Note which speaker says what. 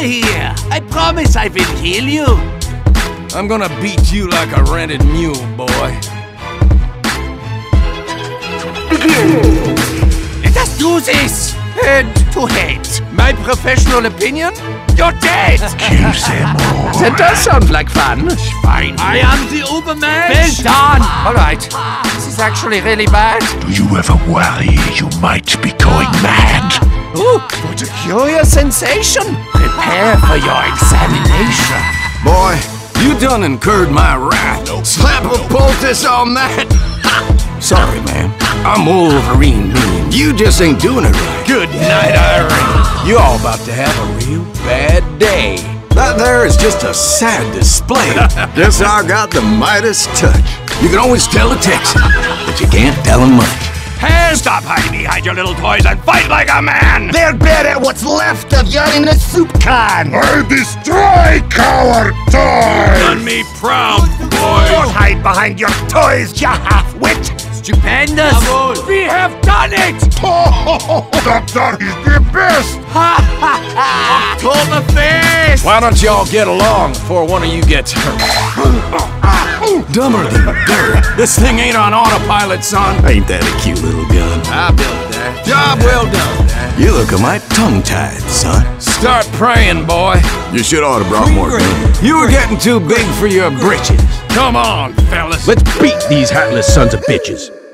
Speaker 1: here. I promise I will heal you.
Speaker 2: I'm gonna beat you like a rented mule, boy.
Speaker 1: Let us do this! Head to head. My professional opinion? You're dead!
Speaker 3: Kill them all.
Speaker 1: That does sound like fun.
Speaker 3: Fine.
Speaker 1: I am the Uberman. Well done. Alright. This is actually really bad.
Speaker 3: Do you ever worry you might be going mad?
Speaker 1: Ooh, what a curious sensation. Prepare for your examination.
Speaker 2: Boy, you done incurred my wrath. Slap a poultice on that. Sorry, man. I'm Wolverine mean. You just ain't doing it right. Good night, Irene. You all about to have a real bad day. That there is just a sad display. Guess I got the Midas touch. You can always tell a Texan, but you can't tell him much.
Speaker 1: Hey, stop hiding behind your little toys and fight like a man!
Speaker 4: They'll better what's left of you in a soup can!
Speaker 3: I destroy coward toys!
Speaker 1: Done me proud, boy!
Speaker 4: Don't hide behind your toys, you half-wit!
Speaker 1: Stupendous! We have done it!
Speaker 3: That is the best!
Speaker 1: Oktoberfest!
Speaker 2: Why don't y'all get along before one of you gets hurt? Dumber than dirt. This thing ain't on autopilot, son. Ain't that a cute little gun? I built that. Job well done. You look a mite tongue-tied, son. Start praying, boy. You should ought to brought more guns. You were getting too big for your britches. Come on, fellas.
Speaker 5: Let's beat these hatless sons of bitches.